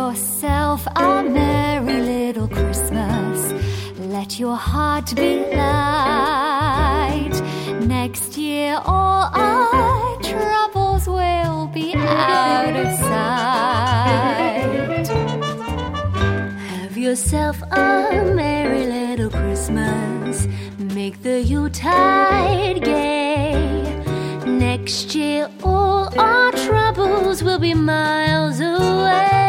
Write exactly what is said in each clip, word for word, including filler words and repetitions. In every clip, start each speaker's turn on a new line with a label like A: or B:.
A: yourself a merry little Christmas. Let your heart be light. Next year all our troubles will be out of sight. Have yourself a merry little Christmas. Make the Yuletide gay. Next year all our troubles will be miles away.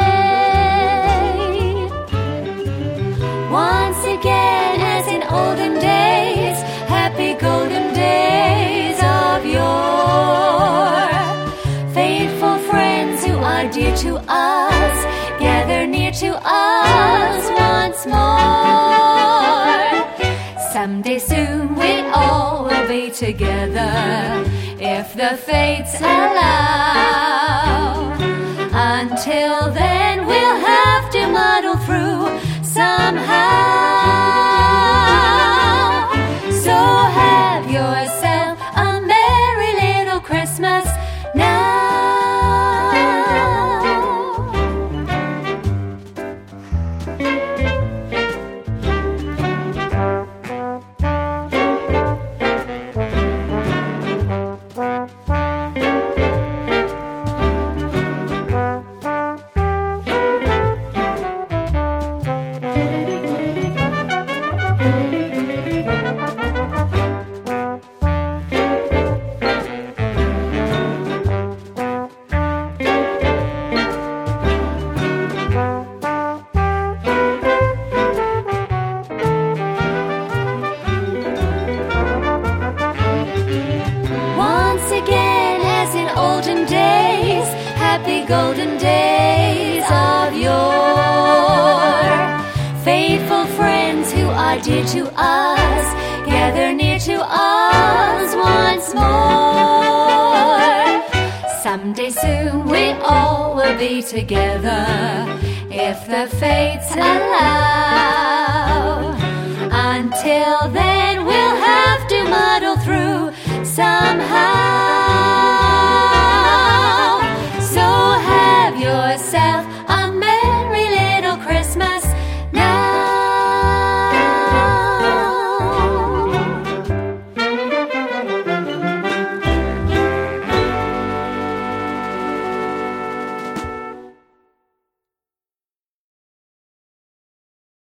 A: Once again, as in olden days, happy golden days of yore. Faithful friends who are dear to us, gather near to us once more. Someday soon we all will be together, if the fates allow. Until then we'll have to muddle through somehow. So have yourself a merry little Christmas now. Golden days of yore. Faithful friends who are dear to us, gather near to us once more. Someday soon we all will be together, if the fates allow.